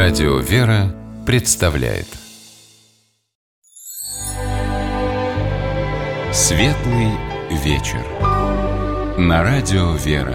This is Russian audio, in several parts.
Радио «Вера» представляет Светлый вечер на Радио «Вера».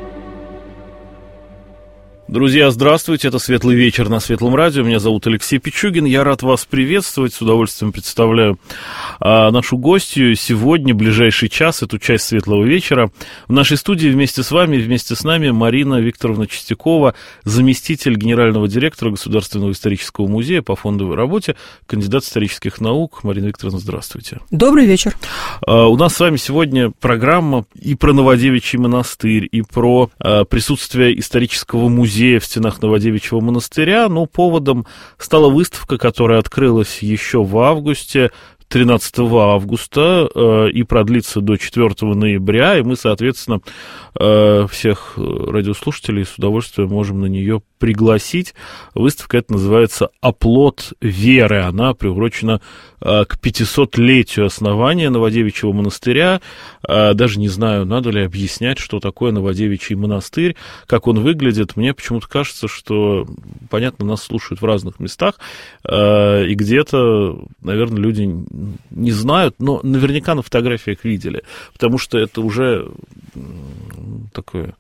Друзья, здравствуйте, это «Светлый вечер» на Светлом радио. Меня зовут Алексей Пичугин, я рад вас приветствовать, с удовольствием представляю нашу гостью. Сегодня, ближайший час, эту часть «Светлого вечера», в нашей студии вместе с вами, вместе с нами Марина Викторовна Чистякова, заместитель генерального директора Государственного исторического музея по фондовой работе, кандидат исторических наук. Марина Викторовна, здравствуйте. Добрый вечер. У нас с вами сегодня программа и про Новодевичий монастырь, и про присутствие исторического музея в стенах Новодевичьего монастыря, но поводом стала выставка, которая открылась еще в августе, 13 августа, и продлится до 4 ноября, и мы, соответственно, всех радиослушателей с удовольствием можем на нее пригласить. Выставка эта называется «Оплот веры». Она приурочена к 500-летию основания Новодевичьего монастыря. Даже не знаю, надо ли объяснять, что такое Новодевичий монастырь, как он выглядит. Мне почему-то кажется, что, понятно, нас слушают в разных местах, и где-то, наверное, люди не знают, но наверняка на фотографиях видели, потому что это уже такое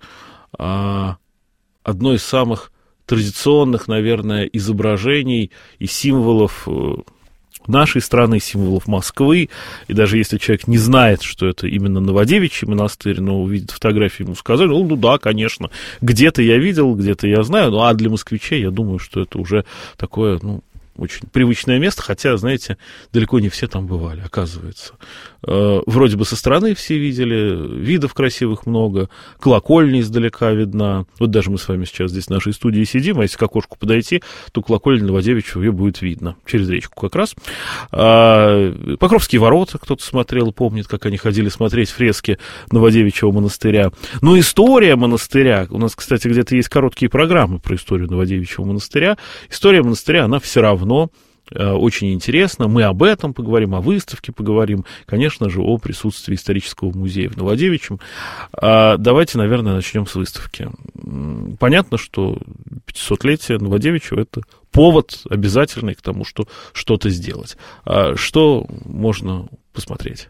одно из самых традиционных, наверное, изображений и символов нашей страны, символов Москвы, и даже если человек не знает, что это именно Новодевичий монастырь, но увидит фотографии, ему сказали, ну да, конечно, где-то я видел, где-то я знаю, ну а для москвичей, я думаю, что это уже такое, очень привычное место, хотя, знаете, далеко не все там бывали, оказывается. Вроде бы со стороны все видели, видов красивых много, колокольня издалека видна. Вот даже мы с вами сейчас здесь в нашей студии сидим, а если к окошку подойти, то колокольня Новодевичьего ее будет видно, через речку как раз. Покровские ворота кто-то смотрел, помнит, как они ходили смотреть фрески Новодевичьего монастыря. Но история монастыря, у нас, кстати, где-то есть короткие программы про историю Новодевичьего монастыря. История монастыря, она все равно очень интересно. Мы об этом поговорим, о выставке поговорим, конечно же, о присутствии исторического музея в Новодевичьем. Давайте, наверное, начнем с выставки. Понятно, что 500-летие Новодевичьего – это повод обязательный к тому, что что-то сделать. Что можно посмотреть?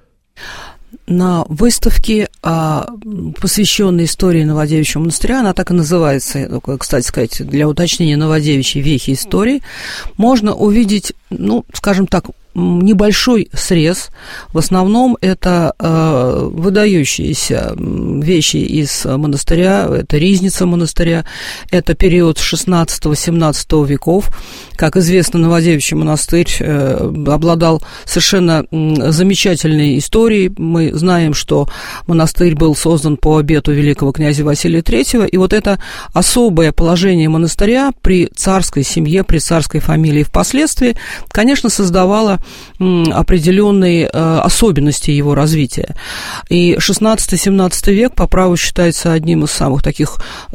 На выставке, посвященной истории Новодевичьего монастыря, она так и называется, кстати сказать, для уточнения Новодевичьей вехи истории, можно увидеть, скажем так, небольшой срез. В основном это выдающиеся вещи из монастыря, это ризница монастыря, это период 16-17 веков. Как известно, Новодевичий монастырь обладал совершенно замечательной историей. Мы знаем, что монастырь был создан по обету великого князя Василия III, и вот это особое положение монастыря при царской семье, при царской фамилии впоследствии, конечно, создавало определенные особенности его развития. И 16-17 век по праву считается одним из самых таких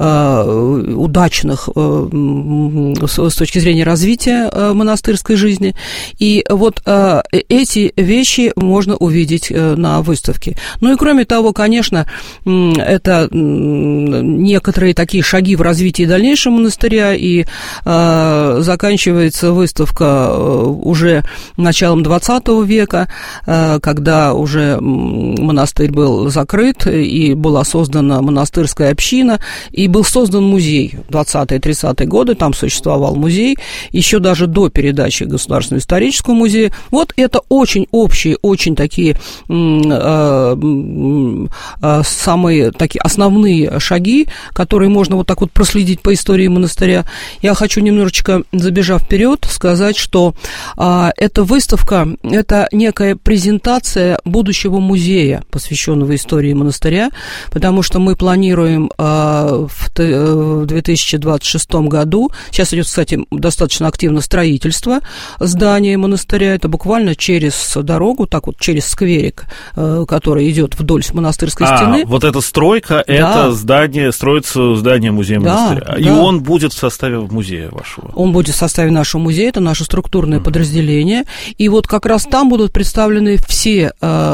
удачных с точки зрения развития монастырской жизни. И вот эти вещи можно увидеть на выставке. Ну и кроме того, конечно, это некоторые такие шаги в развитии дальнейшего монастыря, и заканчивается выставка уже началом 20 века, когда уже монастырь был закрыт, и была создана монастырская община, и был создан музей. 20-30-е годы там существовал музей, еще даже до передачи Государственного исторического музея. Вот это очень общие, очень такие самые такие основные шаги, которые можно вот так вот проследить по истории монастыря. Я хочу немножечко, забежав вперед, сказать, что эта выставка – это некая презентация будущего музея, посвященного истории монастыря, потому что мы планируем в 2026 году, сейчас идет, кстати, достаточно активно строительство здания монастыря, это буквально через дорогу, так вот через скверик, который идет вдоль монастырской стены. Вот эта стройка, да. Это здание, строится здание музея монастыря, да, и да. Он будет в составе музея вашего? Он будет в составе нашего музея, это наше структурное подразделение, И вот как раз там будут представлены все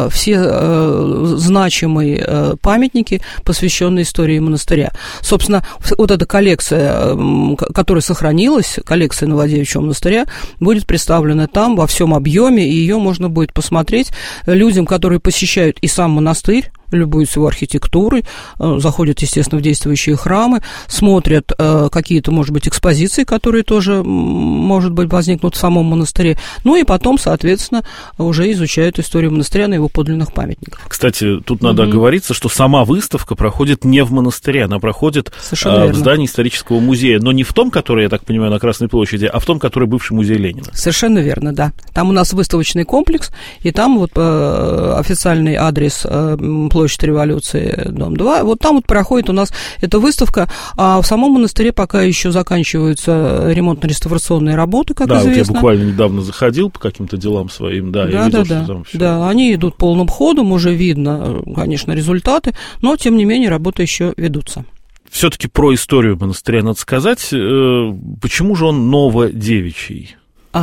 значимые памятники, посвященные истории монастыря. Собственно, вот эта коллекция, которая сохранилась, коллекция Новодевичьего монастыря, будет представлена там во всем объеме, и ее можно будет посмотреть людям, которые посещают и сам монастырь, любуются его архитектурой, заходят, естественно, в действующие храмы, смотрят какие-то, может быть, экспозиции, которые тоже, может быть, возникнут в самом монастыре, ну и потом, соответственно, уже изучают историю монастыря на его подлинных памятниках. Кстати, тут надо оговориться, что сама выставка проходит не в монастыре, она проходит в здании исторического музея, но не в том, который, я так понимаю, на Красной площади, а в том, который бывший музей Ленина. Совершенно верно, да. Там у нас выставочный комплекс, и там вот официальный адрес площадь Революции, дом 2. Вот там вот проходит у нас эта выставка, а в самом монастыре пока еще заканчиваются ремонтно-реставрационные работы, как известно. Да, вот я буквально недавно заходил по каким-то делам своим, да, я видел, что там все. Да, они идут полным ходом, уже видно, конечно, результаты, но, тем не менее, работы еще ведутся. Все-таки про историю монастыря надо сказать. Почему же он новодевичий?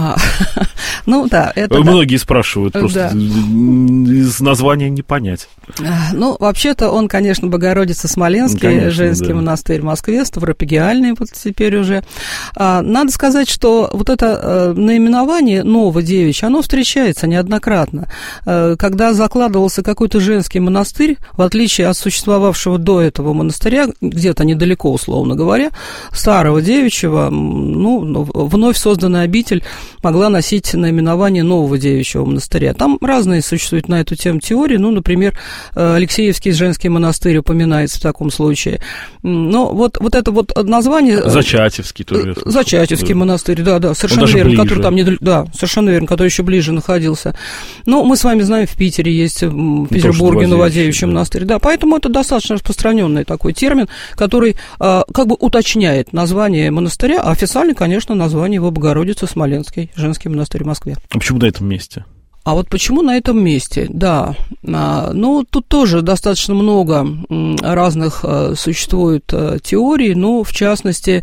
Ну да, это... Многие спрашивают, просто из названия не понять. Ну, вообще-то он, конечно, Богородица-Смоленский, конечно, женский монастырь в Москве, ставропигиальный вот теперь уже. Надо сказать, что вот это наименование Новодевичий, оно встречается неоднократно. Когда закладывался какой-то женский монастырь, в отличие от существовавшего до этого монастыря, где-то недалеко, условно говоря, старого девичьего, ну, вновь созданная обитель могла носить наименование нового девичьего монастыря. Там разные существуют на эту тему теории. Ну, например, Алексеевский женский монастырь упоминается в таком случае. Но вот это вот название... Зачатевский тоже. Зачатевский монастырь, да, совершенно верно. Ближе. Который там да, совершенно верно, который еще ближе находился. Но мы с вами знаем, в Питере есть, в Петербурге Новодевичий монастырь. Да, поэтому это достаточно распространенный такой термин, который как бы уточняет название монастыря, а официально, конечно, название его Богородица-Смоленский женский монастырь в Москве. А почему на этом месте? А вот почему на этом месте? Да, ну, тут тоже достаточно много разных существует теорий, но, в частности,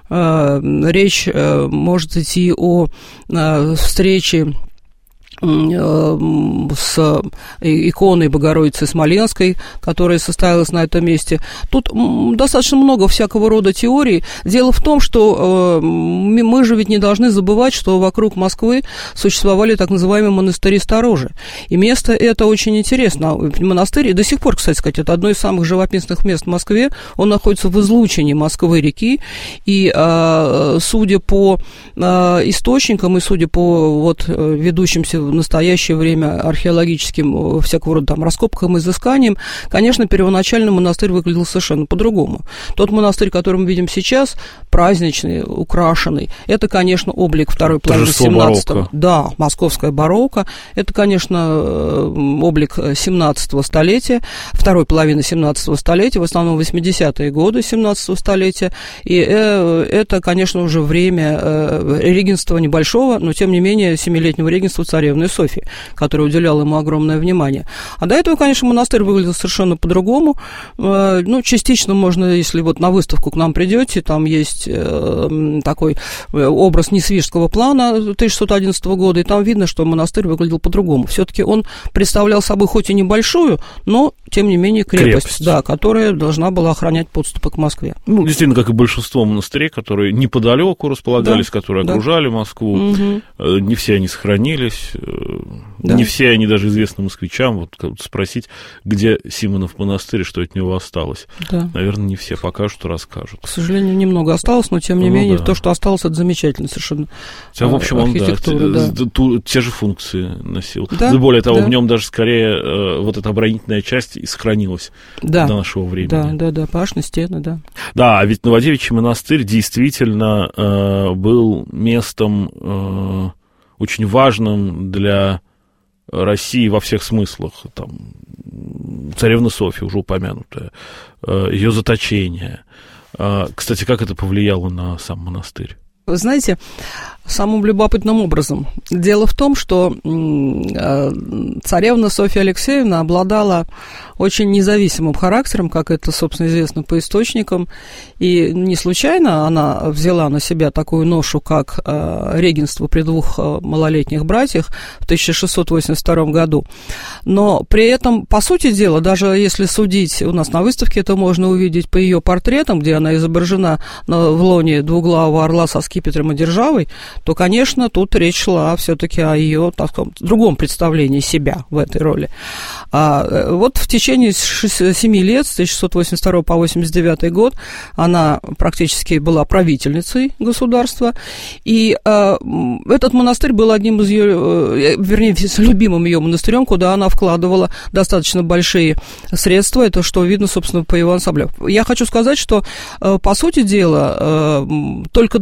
речь может идти о встрече с иконой Богородицы Смоленской, которая состоялась на этом месте. Тут достаточно много всякого рода теорий. Дело в том, что мы же ведь не должны забывать, что вокруг Москвы существовали так называемые монастыри-сторожи. И место это очень интересно. Монастырь, и до сих пор, кстати сказать, это одно из самых живописных мест в Москве. Он находится в излучине Москвы-реки. И судя по источникам и судя по вот ведущимся в настоящее время археологическим всякого рода там раскопкам, изысканиям, конечно, первоначально монастырь выглядел совершенно по-другому. Тот монастырь, который мы видим сейчас, праздничный, украшенный, это, конечно, облик второй половины 17-го. Да, московская барокко. Это, конечно, облик 17-го столетия, второй половины 17-го столетия, в основном 80-е годы 17-го столетия. И это, конечно, уже время регенства небольшого, но, тем не менее, 7-летнего регенства царевны Софьи, которая уделяла ему огромное внимание. А до этого, конечно, монастырь выглядел совершенно по-другому. Ну, частично можно, если вот на выставку к нам придете, там есть такой образ несвижского плана 1611 года, и там видно, что монастырь выглядел по-другому. Все-таки он представлял собой хоть и небольшую, но, тем не менее, крепость. Да, которая должна была охранять подступы к Москве. Ну, действительно, как и большинство монастырей, которые неподалеку располагались, которые окружали Москву. Не все они сохранились. Да. Не все они даже известны москвичам. Вот спросить, где Симонов монастырь, что от него осталось. Да. Наверное, не все покажут, расскажут. К сожалению, немного осталось, но тем не менее, то, что осталось, это замечательно совершенно. В общем, он те же функции носил. Да, более того, в нем даже скорее вот эта оборонительная часть и сохранилась до нашего времени. Да, башни, стены, да. Да, а ведь Новодевичий монастырь действительно был местом очень важным для России во всех смыслах. Там, царевна Софья, уже упомянутая, ее заточение. Кстати, как это повлияло на сам монастырь? Вы знаете, самым любопытным образом. Дело в том, что царевна Софья Алексеевна обладала очень независимым характером, как это, собственно, известно по источникам, и не случайно она взяла на себя такую ношу, как регенство при двух малолетних братьях в 1682 году. Но при этом, по сути дела, даже если судить, у нас на выставке это можно увидеть по ее портретам, где она изображена в лоне двуглавого орла со скипетром и державой, то, конечно, тут речь шла все-таки о ее, так сказать, другом представлении себя в этой роли. Вот в течение 7 лет, с 1682 по 89 год, она практически была правительницей государства, и этот монастырь был одним из ее, вернее, любимым ее монастырем, куда она вкладывала достаточно большие средства, это что видно, собственно, по его ансамблю. Я хочу сказать, что, по сути дела, только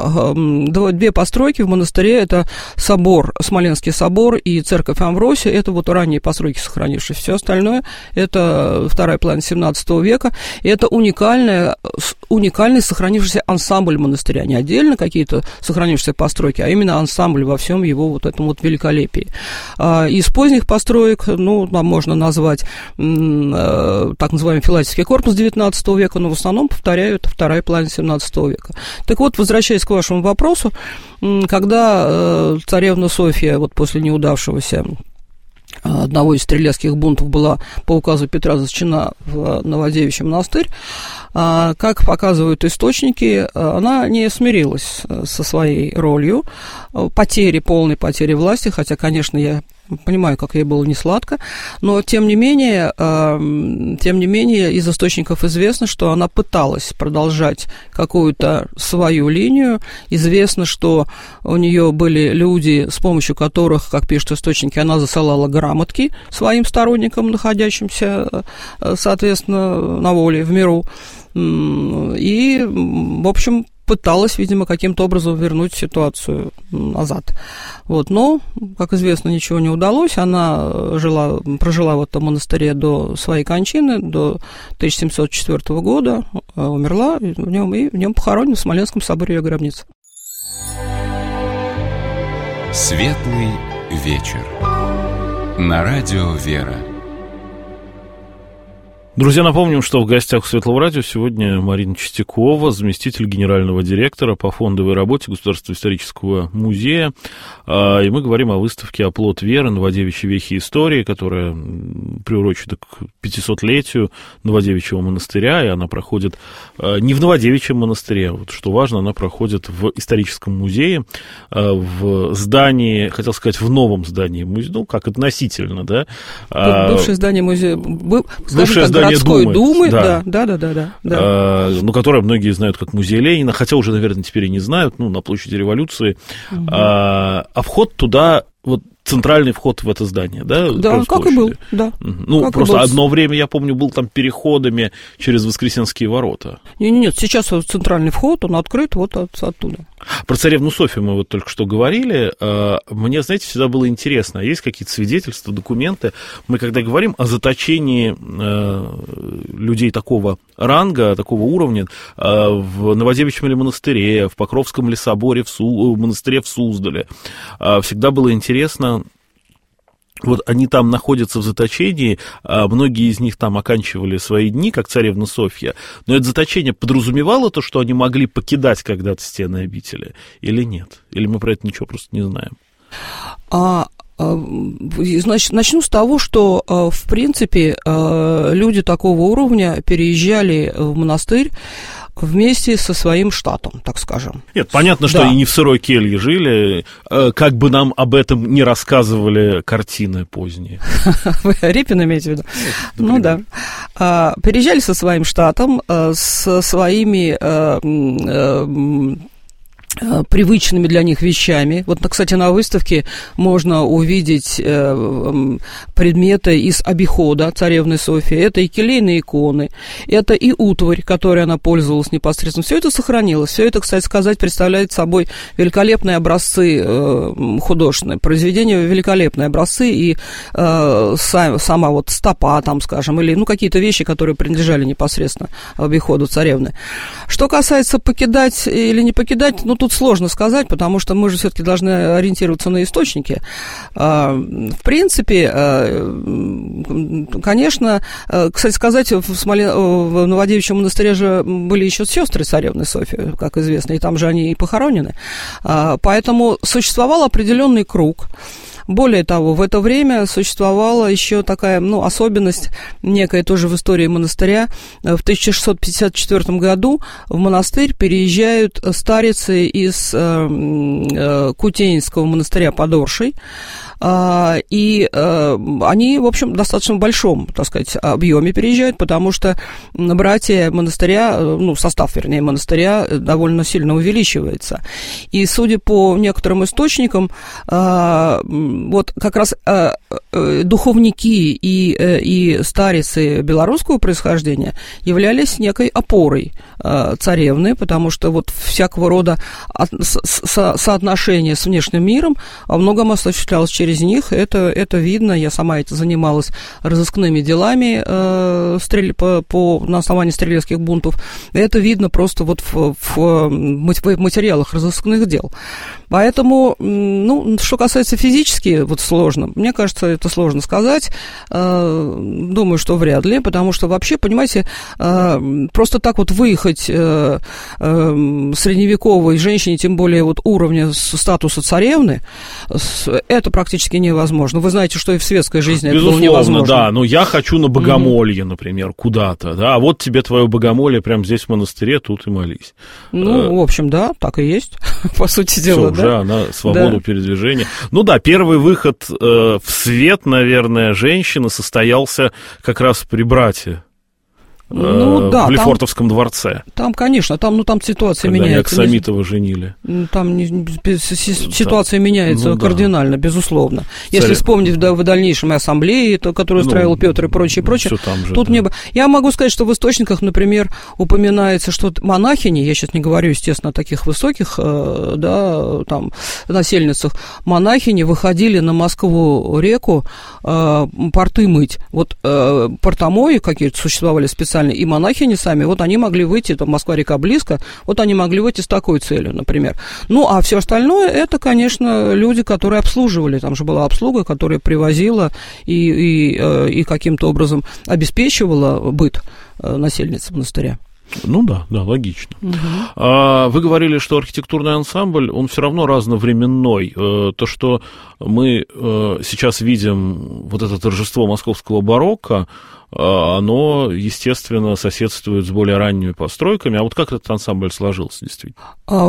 две постройки в монастыре, это собор, Смоленский собор и церковь Амвросия, это вот ранние постройки, сохранившиеся. Все остальное, это вторая половина 17 века, и это уникальный сохранившийся ансамбль монастыря, не отдельно какие-то сохранившиеся постройки, а именно ансамбль во всем его вот этом вот великолепии. Из поздних построек, ну, там можно назвать так называемый Филатевский корпус 19 века, но в основном, повторяю, это вторая половина 17 века. Так вот, возвращаясь к вашему вопросу, когда царевна Софья вот после неудавшегося одного из стрелецких бунтов была по указу Петра зачтена в Новодевичий монастырь, как показывают источники, она не смирилась со своей ролью, полной потери власти, хотя, конечно, я понимаю, как ей было несладко, но, тем не менее, из источников известно, что она пыталась продолжать какую-то свою линию. Известно, что у нее были люди, с помощью которых, как пишут источники, она засылала грамотки своим сторонникам, находящимся, соответственно, на воле, в миру. И, в общем, пыталась, видимо, каким-то образом вернуть ситуацию назад. Вот. Но, как известно, ничего не удалось. Она прожила в этом монастыре до своей кончины, до 1704 года, умерла, и в нем похоронена в Смоленском соборе ее гробница. Светлый вечер. На радио «Вера». Друзья, напомним, что в гостях у Светлого радио сегодня Марина Чистякова, заместитель генерального директора по фондовой работе Государственного исторического музея. И мы говорим о выставке «Оплот веры. Новодевичьи вехи истории», которая приурочена к 500-летию Новодевичьего монастыря, и она проходит не в Новодевичьем монастыре, вот что важно, она проходит в историческом музее, в здании, хотел сказать, в новом здании музея, ну, как относительно, да. Бывшее здание музея, бывшее здание городской Думы, да. Да. Ну, которое многие знают как музей Ленина, хотя уже, наверное, теперь и не знают, ну, на площади Революции. Угу. А вход туда, вот центральный вход в это здание, да? Да, как и был, да. Ну, как просто одно время, я помню, был там переходами через Воскресенские ворота. Нет, сейчас вот центральный вход, он открыт вот оттуда. Про царевну Софью мы вот только что говорили. Мне, знаете, всегда было интересно, есть какие-то свидетельства, документы. Мы когда говорим о заточении людей такого ранга, такого уровня в Новодевичьем или монастыре, в Покровском ли соборе, в монастыре в Суздале, всегда было интересно. Вот они там находятся в заточении, многие из них там оканчивали свои дни, как царевна Софья, но это заточение подразумевало то, что они могли покидать когда-то стены обители, или нет? Или мы про это ничего просто не знаем? Значит, начну с того, что, в принципе, люди такого уровня переезжали в монастырь вместе со своим штатом, так скажем. Нет, понятно, что и не в сырой келье жили, как бы нам об этом не рассказывали картины поздние. Вы Репин имеете в виду? Ну да. Переезжали со своим штатом, со своими привычными для них вещами. Вот, кстати, на выставке можно увидеть предметы из обихода царевны Софьи. Это и келейные иконы, это и утварь, которой она пользовалась непосредственно. Все это сохранилось. Все это, кстати сказать, представляет собой великолепные образцы художественные, произведения великолепные образцы, и сама вот стопа, там, скажем, или какие-то вещи, которые принадлежали непосредственно обиходу царевны. Что касается покидать или не покидать, тут сложно сказать, потому что мы же все-таки должны ориентироваться на источники. В принципе, конечно, кстати сказать, в Новодевичьем монастыре же были еще сестры царевны Софьи, как известно, и там же они и похоронены. Поэтому существовал определенный круг. Более того, в это время существовала еще такая, особенность некая тоже в истории монастыря. В 1654 году в монастырь переезжают старицы из Кутейнского монастыря под Оршей. И они, в общем, в достаточно большом, так сказать, объеме переезжают, потому что братья монастыря, состав, вернее, монастыря довольно сильно увеличивается. И, судя по некоторым источникам, вот как раз духовники и старицы белорусского происхождения являлись некой опорой царевны, потому что вот всякого рода соотношение с внешним миром во многом осуществлялось через них. Это видно. Я сама занималась разыскными делами на основании стрелецких бунтов. Это видно просто вот в материалах разыскных дел. Поэтому, что касается физически, вот сложно. Мне кажется, это сложно сказать. Думаю, что вряд ли, потому что вообще, понимаете, просто так вот выехать средневековой женщине, тем более вот уровня статуса царевны, это практически невозможно. Вы знаете, что и в светской жизни это было невозможно. Да, но я хочу на богомолье, например, куда-то, да, а вот тебе твое богомолье прямо здесь в монастыре, тут и молись. В общем, да, так и есть, по сути дела. Все, уже она свободу передвижения. Первый выход в свет, наверное, женщины состоялся как раз при брате. В Лефортовском дворце. Там, конечно, там ситуация когда меняется. Когда Аксамитова женили. Там ситуация меняется кардинально, безусловно. Если вспомнить в дальнейшем ассамблеи, которую устраивал Петр и прочее. Тут Я могу сказать, что в источниках, например, упоминается, что монахини, я сейчас не говорю, естественно, о таких высоких, насельницах, монахини выходили на Москву-реку порты мыть. Вот портомои какие-то существовали специально, и монахини сами, вот они могли выйти, там Москва-река близко, вот они могли выйти с такой целью, например. А все остальное, это, конечно, люди, которые обслуживали, там же была обслуга, которая привозила и каким-то образом обеспечивала быт насельниц монастыря. Да, логично. Вы говорили, что архитектурный ансамбль, он все равно разновременной. То, что мы сейчас видим, вот это торжество московского барокко, оно, естественно, соседствует с более ранними постройками. А вот как этот ансамбль сложился, действительно?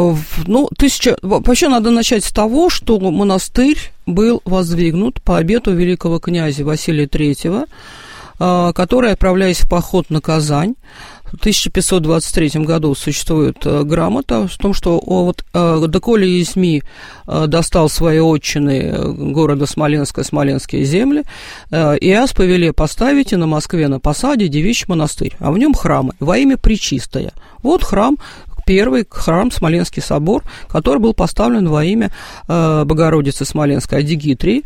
Вообще надо начать с того, что монастырь был воздвигнут по обету великого князя Василия III, который, отправляясь в поход на Казань, в 1523 году существует грамота в том, что доколе Изми достал свои отчины города Смоленска, смоленские земли, Иас повеле поставите на Москве на посаде девичий монастырь, а в нем храмы во имя Пречистая. Вот храм, первый храм, Смоленский собор, который был поставлен во имя Богородицы Смоленской Адигитрии.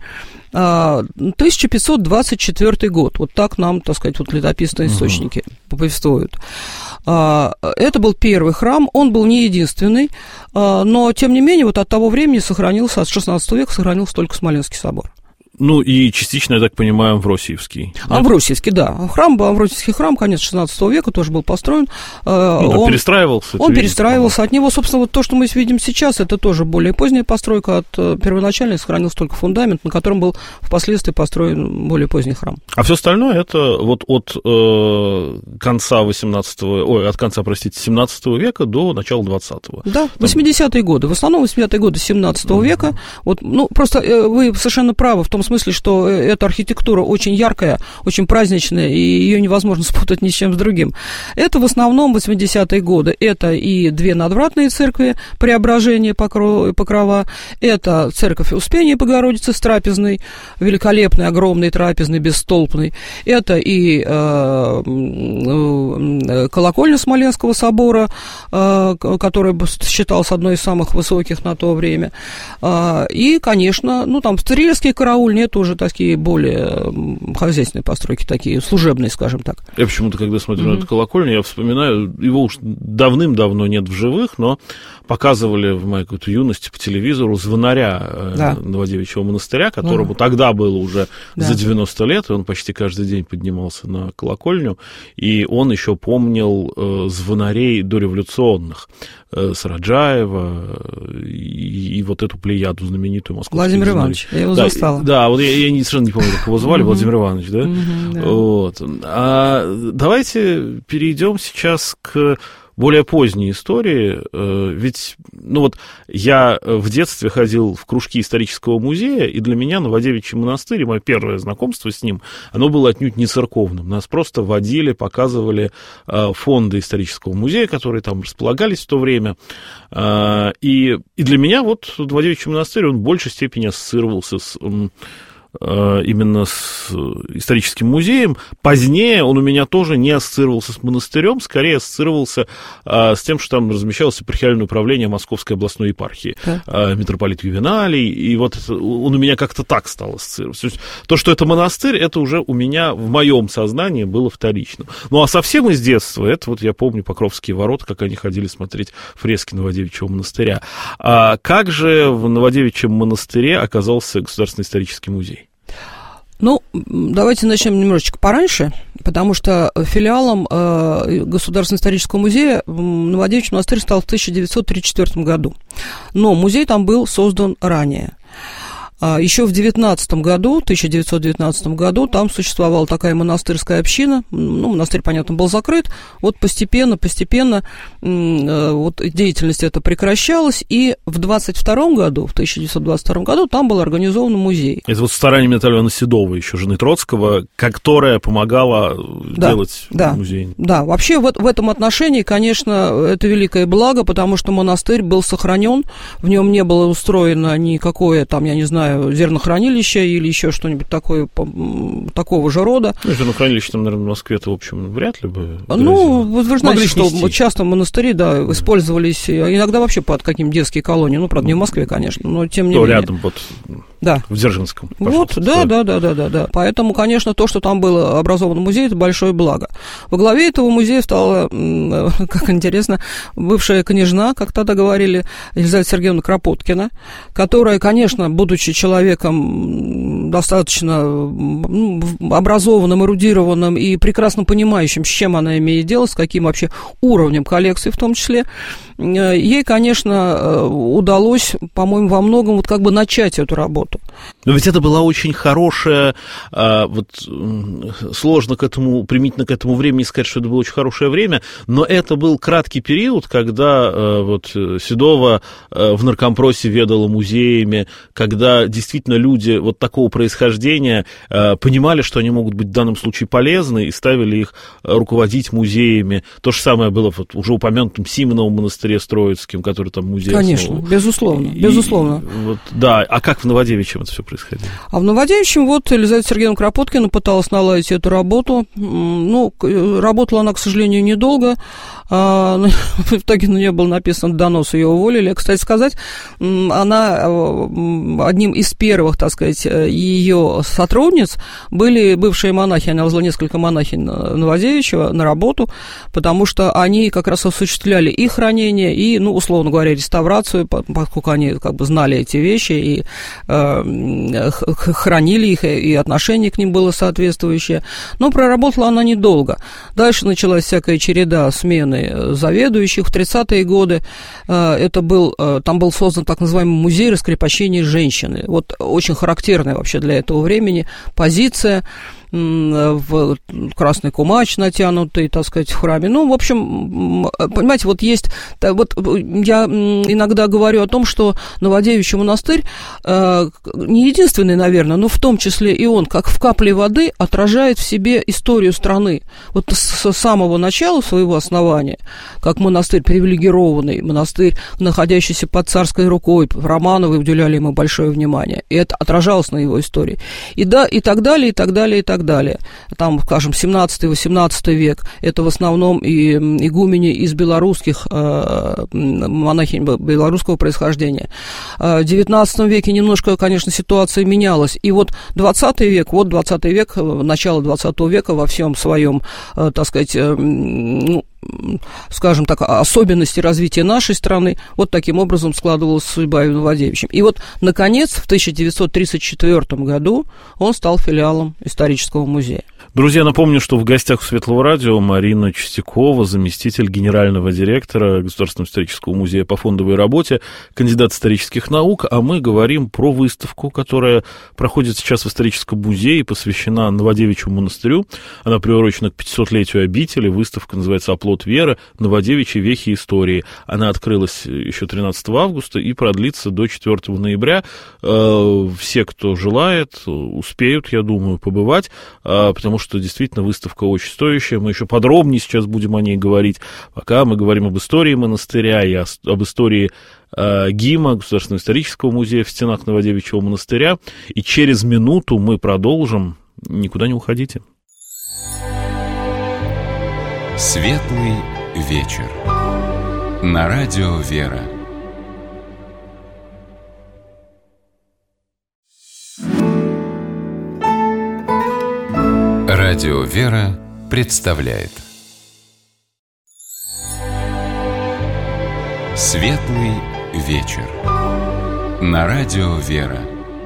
1524 год. Вот так нам, так сказать, летописные источники повествуют. Это был первый храм, он был не единственный, но, тем не менее, от того времени сохранился, от 16 века сохранился только Смоленский собор. И частично, я так понимаю, Амвросиевский. Амвросиевский, да. Амвросиевский храм, конец 16 века, тоже был построен. Он перестраивался. Он перестраивался. От него, собственно, то, что мы видим сейчас, это тоже более поздняя постройка. От первоначальной сохранился только фундамент, на котором был впоследствии построен более поздний храм. А все остальное это от конца 17 века до начала 20-го. Да, 80-е годы. В основном 80-е годы 17 века. Просто вы совершенно правы в том смысле, что эта архитектура очень яркая, очень праздничная, и ее невозможно спутать ни с чем с другим. Это в основном 80-е годы. Это и две надвратные церкви Преображения Покрова, это церковь Успения Богородицы с трапезной, великолепной, огромной трапезной, бесстолпной. Это и колокольня Смоленского собора, которая считалась одной из самых высоких на то время. И, конечно, стрелецкие караульные колокольни, это уже такие более хозяйственные постройки, такие служебные, скажем так. Я почему-то, когда смотрю на эту колокольню, я вспоминаю, его уж давным-давно нет в живых, но показывали в моей какой-то юности по телевизору звонаря Новодевичьего монастыря, которому тогда было уже за 90 лет, и он почти каждый день поднимался на колокольню, и он еще помнил звонарей дореволюционных, Сараджаева и вот эту плеяду знаменитую московскую. Владимир Иванович, я его застала. Да, вот я совершенно не помню, как его звали, Владимир Иванович, да? Вот. А давайте перейдем сейчас к более поздней истории, ведь, я в детстве ходил в кружки исторического музея, и для меня Новодевичий монастырь, мое первое знакомство с ним, оно было отнюдь не церковным. Нас просто водили, показывали фонды исторического музея, которые там располагались в то время, и для меня Новодевичий монастырь, он в большей степени ассоциировался именно с историческим музеем. Позднее он у меня тоже не ассоциировался с монастырем, скорее ассоциировался с тем, что там размещалось епархиальное управление Московской областной епархии, митрополит Ювеналий, и он у меня как-то так стал ассоциироваться. То, что это монастырь, это уже у меня в моем сознании было вторично. А совсем из детства, это я помню Покровские ворота, как они ходили смотреть фрески Новодевичьего монастыря. А как же в Новодевичьем монастыре оказался Государственный исторический музей? Давайте начнем немножечко пораньше, потому что филиалом Государственного исторического музея Новодевичий монастырь стал в 1934 году. Но музей там был создан ранее. Еще в 1919 году там существовала такая монастырская община. Монастырь, понятно, был закрыт. Постепенно деятельность эта прекращалась, и в 1922 году там был организован музей. Это стараниями Натальи Ивановны Седовой, еще жены Троцкого, которая помогала делать музей. Да, вообще в этом отношении, конечно, это великое благо, потому что монастырь был сохранен, в нем не было устроено никакое зернохранилище или еще что-нибудь такое, такого же рода. Зернохранилище там, наверное, в Москве-то, в общем, вряд ли бы. Вы знаете, что часто монастыри, использовались, иногда вообще под каким детские колонии, правда, не в Москве, конечно, но тем не менее. Рядом, в Дзержинском. Да. Поэтому, конечно, то, что там было образовано музей, это большое благо. Во главе этого музея стала, как интересно, бывшая княжна, как тогда говорили, Елизавета Сергеевна Кропоткина, которая, конечно, будучи человеком достаточно образованным, эрудированным и прекрасно понимающим, с чем она имеет дело, с каким вообще уровнем коллекции в том числе, ей, конечно, удалось, по-моему, во многом начать эту работу. Но ведь это была очень хорошая, сложно применительно к этому времени сказать, что это было очень хорошее время, но это был краткий период, когда Седова в наркомпросе ведала музеями, когда действительно люди такого происхождения понимали, что они могут быть в данном случае полезны, и ставили их руководить музеями. То же самое было в уже упомянутом Симоновом монастыре Троицким, который там музей Конечно, основал. Безусловно. А как в Новодевичьем это все происходило? А в Новодевичьем Елизавета Сергеевна Кропоткина пыталась наладить эту работу. Работала она, к сожалению, недолго. В итоге на нее был написан донос, ее уволили. Кстати сказать, она одним из первых, ее сотрудниц были бывшие монахи. Она вызвала несколько монахинь Новодевичьего на работу, потому что они как раз осуществляли и хранение, и, условно говоря, реставрацию, поскольку они знали эти вещи и хранили их, и отношение к ним было соответствующее. Но проработала она недолго. Дальше началась всякая череда смены заведующих. В 30-е годы там был создан так называемый музей раскрепощения женщины. Очень характерная вообще для этого времени позиция, в красный кумач натянутый, в храме. В общем, понимаете, есть... я иногда говорю о том, что Новодевичий монастырь не единственный, наверное, но в том числе и он, как в капле воды, отражает в себе историю страны. С самого начала своего основания, как монастырь привилегированный, монастырь, находящийся под царской рукой, Романовы уделяли ему большое внимание, и это отражалось на его истории. И так далее, и так далее, и так так далее. Там, скажем, 17-18 век, это в основном и игумени из белорусских, монахинь белорусского происхождения. В 19 веке немножко, конечно, ситуация менялась. И вот 20 век, начало 20 века во всем своем, так сказать, скажем так, особенности развития нашей страны, вот таким образом складывалась судьба Ивана Новодевичьим. И вот, наконец, в 1934 году он стал филиалом исторического музея. Друзья, напомню, что в гостях у Светлого радио Марина Чистякова, заместитель генерального директора Государственного исторического музея по фондовой работе, кандидат исторических наук, а мы говорим про выставку, которая проходит сейчас в историческом музее, посвящена Новодевичьему монастырю. Она приурочена к 500-летию обители. Выставка называется «Оплот веры. Новодевичьи вехи истории». Она открылась еще 13 августа и продлится до 4 ноября. Все, кто желает, успеют, я думаю, побывать, потому что действительно выставка очень стоящая. Мы еще подробнее сейчас будем о ней говорить. Пока мы говорим об истории монастыря и об истории ГИМа, Государственного исторического музея в стенах Новодевичьего монастыря. И через минуту мы продолжим. Никуда не уходите. Светлый вечер. На радио «Вера». Радио «Вера» представляет Светлый вечер. На радио «Вера».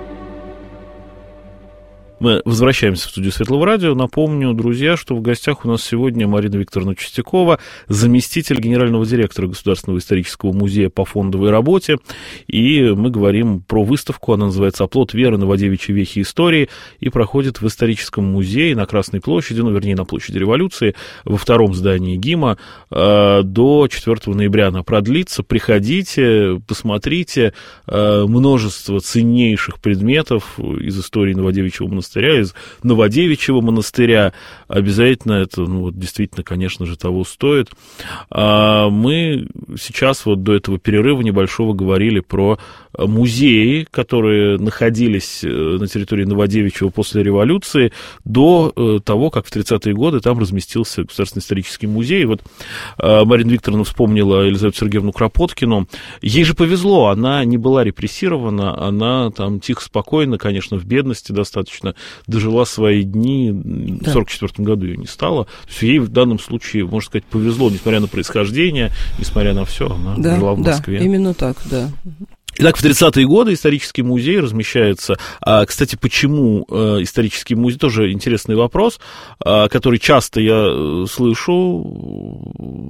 Мы возвращаемся в студию Светлого радио. Напомню, друзья, что в гостях у нас сегодня Марина Викторовна Чистякова, заместитель генерального директора Государственного исторического музея по фондовой работе. И мы говорим про выставку, она называется «Оплот веры. Новодевичьи вехи истории», и проходит в историческом музее на Красной площади, вернее, на площади Революции, во втором здании ГИМа. До 4 ноября она продлится. Приходите, посмотрите. Множество ценнейших предметов из истории Новодевичьего монастыря, из Новодевичьего монастыря. Обязательно это, действительно, конечно же, того стоит. Мы сейчас вот до этого перерыва небольшого говорили про музеи, которые находились на территории Новодевичьего после революции, до того, как в 30-е годы там разместился Государственный исторический музей. Вот Марина Викторовна вспомнила Елизавету Сергеевну Кропоткину. Ей же повезло, она не была репрессирована, она там тихо, спокойно, конечно, в бедности достаточно дожила свои дни. В 1944 году ее не стало. То есть ей в данном случае, можно сказать, повезло, несмотря на происхождение, несмотря на все, она жила в Москве. Да, именно так, да. Итак, в 30-е годы исторический музей размещается. Кстати, почему исторический музей? Тоже интересный вопрос, который часто я слышу.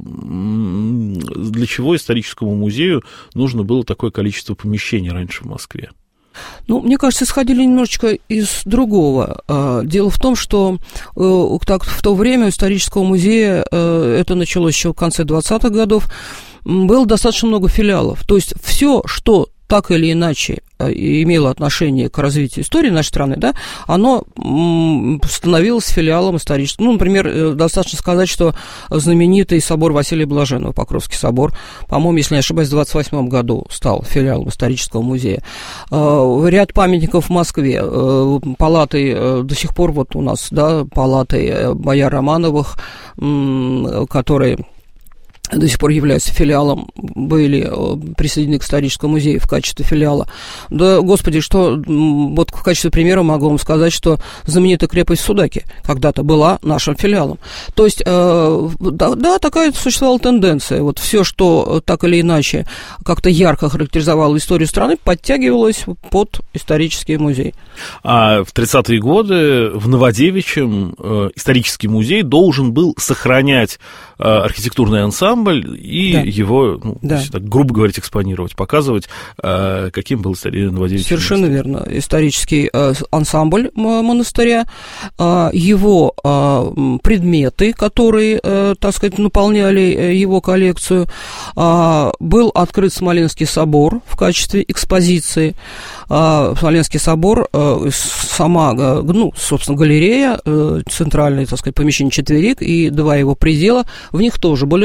Для чего историческому музею нужно было такое количество помещений раньше в Москве? Мне кажется, исходили немножечко из другого. Дело в том, что в то время у исторического музея, это началось еще в конце 20-х годов, было достаточно много филиалов. То есть все, что так или иначе имело отношение к развитию истории нашей страны, да, оно становилось филиалом исторического. Например, достаточно сказать, что знаменитый собор Василия Блаженного, Покровский собор, по-моему, если не ошибаюсь, в 1928 году стал филиалом исторического музея. Ряд памятников в Москве, палаты до сих пор вот у нас, да, палаты бояр Романовых, которые до сих пор являются филиалом, были присоединены к историческому музею в качестве филиала. Да, господи, что, вот в качестве примера могу вам сказать, что знаменитая крепость в Судаке когда-то была нашим филиалом. То есть, да, такая существовала тенденция. Вот все, что так или иначе как-то ярко характеризовало историю страны, подтягивалось под исторический музей. А в 30-е годы в Новодевичьем исторический музей должен был сохранять архитектурный ансамбль и его, если так грубо говорить, экспонировать, показывать, каким был Новодевичий. Совершенно верно. Исторический ансамбль монастыря, его предметы, которые, так сказать, наполняли его коллекцию. Был открыт Смоленский собор в качестве экспозиции. Смоленский собор, сама, собственно, галерея, центральное, так сказать, помещение четверик и два его предела, в них тоже были расположены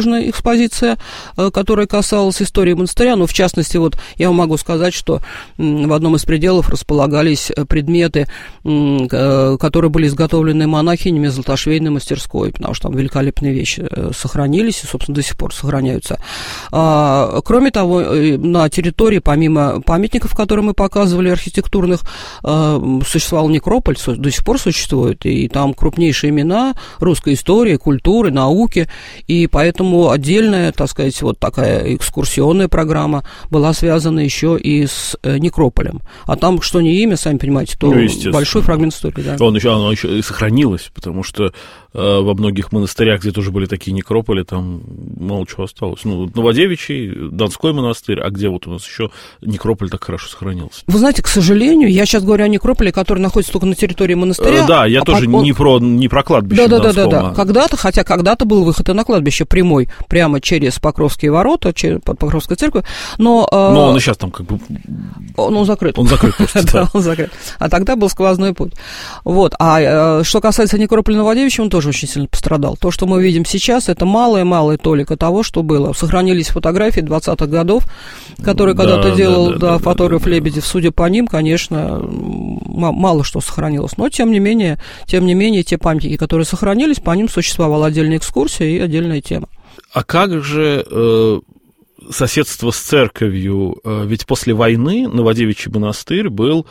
молодежная экспозиция, которая касалась истории монастыря. Ну, в частности, вот я вам могу сказать, что в одном из пределов располагались предметы, которые были изготовлены монахинями золотошвейной мастерской, потому что там великолепные вещи сохранились и, собственно, до сих пор сохраняются. Кроме того, на территории, помимо памятников, которые мы показывали, архитектурных, существовал некрополь, до сих пор существует, и там крупнейшие имена русской истории, культуры, науки, и поэтому отдельная, так сказать, вот такая экскурсионная программа была связана еще и с некрополем. А там, что не имя, сами понимаете, то большой фрагмент истории. Да. Оно еще и сохранилось, потому что во многих монастырях, где тоже были такие некрополи, там мало чего осталось. Ну, Новодевичий, Донской монастырь, а где вот у нас еще некрополь так хорошо сохранился? Вы знаете, к сожалению, я сейчас говорю о некрополе, который находится только на территории монастыря. Да, я тоже не про кладбище Донского. Да. Когда-то был выход и на кладбище прямой, прямо через Покровские ворота, под Покровской церковью, но он и сейчас там как бы... Он закрыт. Он закрыт просто, да, он закрыт. А тогда был сквозной путь. Вот. А что касается некрополя Новодевичьего, он тоже очень сильно пострадал. То, что мы видим сейчас, это малая толика того, что было. Сохранились фотографии 20-х годов, которые когда-то делал фотограф Лебедев. Судя по ним, конечно, мало что сохранилось. Но, тем не менее, те памятники, которые сохранились, по ним существовала отдельная экскурсия и отдельная тема. А как же соседство с церковью? Ведь после войны Новодевичий монастырь был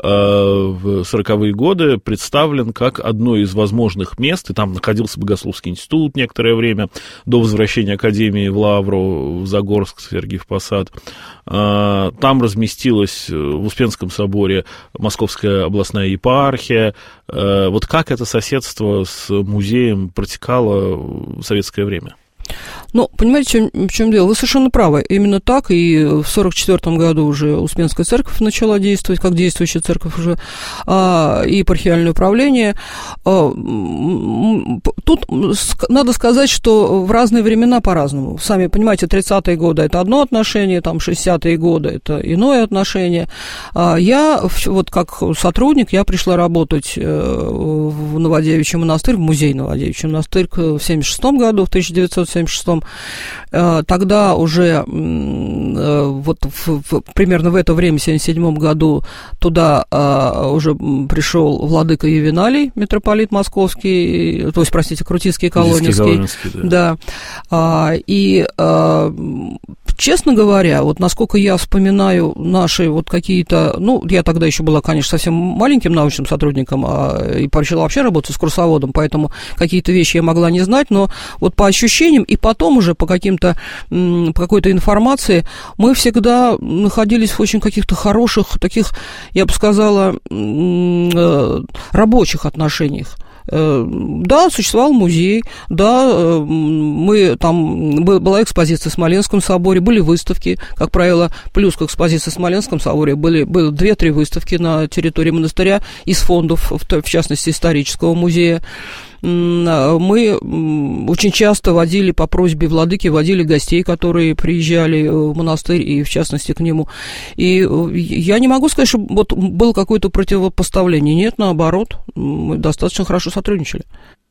в 40-е годы представлен как одно из возможных мест, и там находился Богословский институт некоторое время, до возвращения Академии в Лавру, в Загорск, Сергиев Посад. Там разместилась в Успенском соборе Московская областная епархия. Вот как это соседство с музеем протекало в советское время? Ну, понимаете, в чем дело? Вы совершенно правы. Именно так. И в 1944 году уже Успенская церковь начала действовать, как действующая церковь уже, и епархиальное управление. Тут надо сказать, что в разные времена по-разному. Сами понимаете, 30-е годы – это одно отношение, там 60-е годы – это иное отношение. Я, вот как сотрудник, я пришла работать в Новодевичий монастырь, в музей Новодевичий монастырь в 1976 году, в 1976. Тогда уже вот примерно в это время, в 1977 году, туда уже пришел владыка Ювеналий, митрополит московский, то есть, простите, Крутицкий и Коломенский. Да. И, честно говоря, вот насколько я вспоминаю наши вот какие-то, ну, я тогда еще была, конечно, совсем маленьким научным сотрудником, и начала вообще работать с курсоводом, поэтому какие-то вещи я могла не знать, но вот по ощущениям и потом уже по каким-то, по какой-то информации мы всегда находились в очень каких-то хороших, таких, я бы сказала, рабочих отношениях. Да, существовал музей, да, мы там, была экспозиция в Смоленском соборе, были выставки, как правило, плюс к экспозиции в Смоленском соборе было 2-3 выставки на территории монастыря из фондов, в частности, исторического музея. Мы очень часто водили, по просьбе владыки, водили гостей, которые приезжали в монастырь, и в частности к нему. И я не могу сказать, что вот было какое-то противопоставление. Нет, наоборот, мы достаточно хорошо сотрудничали.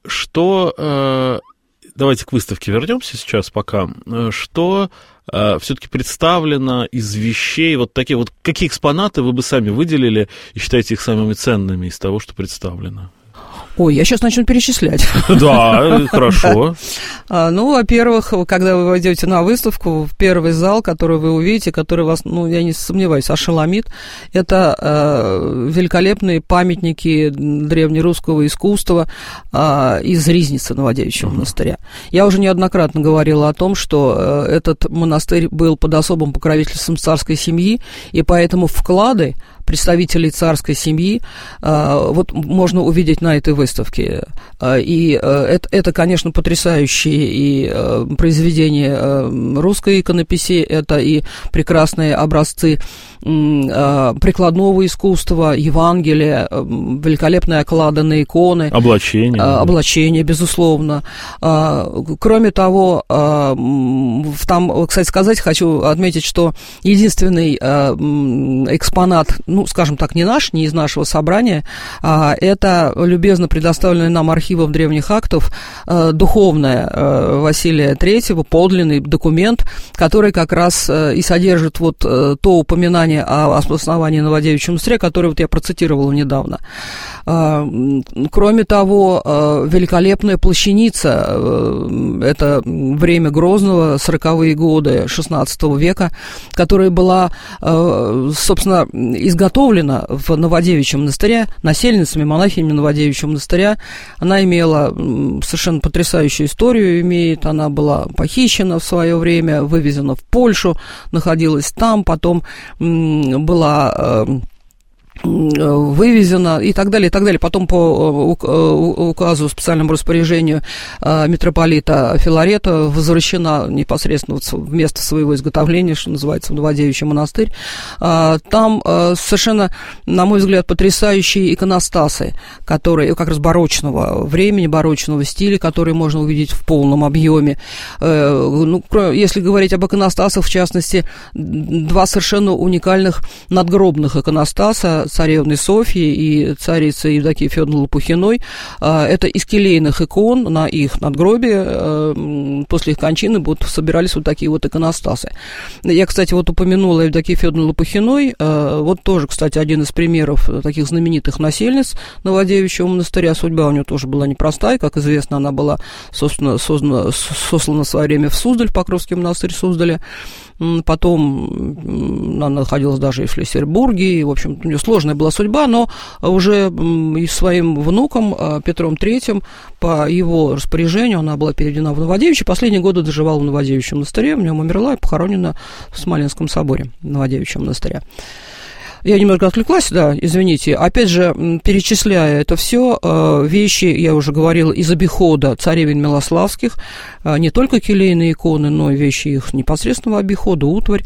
Давайте к выставке вернемся сейчас пока. Что все-таки представлено из вещей, вот такие вот, какие экспонаты вы бы сами выделили и считаете их самыми ценными из того, что представлено? Ой, я сейчас начну перечислять. Да, хорошо. Ну, во-первых, когда вы войдете на выставку, в первый зал, который вы увидите, который вас, ну, я не сомневаюсь, ошеломит, это великолепные памятники древнерусского искусства из Ризницы Новодевичьего монастыря. Я уже неоднократно говорила о том, что этот монастырь был под особым покровительством царской семьи, и поэтому вклады представителей царской семьи вот можно увидеть на этой выставке. И это, конечно, потрясающие и произведения русской иконописи, это и прекрасные образцы прикладного искусства, Евангелия, великолепные окладанные иконы. Облачение, безусловно. Кроме того, там, кстати сказать, хочу отметить, что единственный экспонат скажем так, не наш, не из нашего собрания, это любезно предоставленный нам архивом древних актов духовное Василия III, подлинный документ, который как раз и содержит вот то упоминание о основании Новодевичьего монастыря, которое вот я процитировала недавно. Кроме того, великолепная плащаница, это время Грозного, 40-е годы XVI века, которая была, собственно, изготовлена в Новодевичьем монастыре насельницами, монахинями Новодевичьего монастыря. Она имела совершенно потрясающую историю, она была похищена в свое время, вывезена в Польшу, находилась там, потом была вывезена и так далее, и так далее. Потом по указу, специальному распоряжению митрополита Филарета возвращена непосредственно в место своего изготовления, что называется, в Новодевичий монастырь. Там совершенно, на мой взгляд, потрясающие иконостасы, которые как раз барочного времени, барочного стиля, которые можно увидеть в полном объеме. Если говорить об иконостасах, в частности, два совершенно уникальных надгробных иконостаса царевны Софьи и царицы Евдокии Федоровны Лопухиной. Это из келейных икон, на их надгробие после их кончины собирались вот такие вот иконостасы. Я, кстати, вот упомянула Евдокию Федоровну Лопухиной. Вот тоже, кстати, один из примеров таких знаменитых насельниц Новодевичьего монастыря. Судьба у нее тоже была непростая. Как известно, она была сослана в свое время в Суздаль, в Покровский монастырь Суздаля. Потом она находилась даже и в Шлиссельбурге, и, в общем, у нее сложная была судьба, но уже и своим внуком Петром III по его распоряжению она была переведена в Новодевичье. Последние годы доживала в Новодевичьем монастыре, в нем умерла и похоронена в Смоленском соборе Новодевичьего монастыря. Я немного отвлеклась, да, извините. Опять же, перечисляя это все, вещи, я уже говорила, из обихода царевин Милославских, не только келейные иконы, но и вещи их непосредственного обихода, утварь.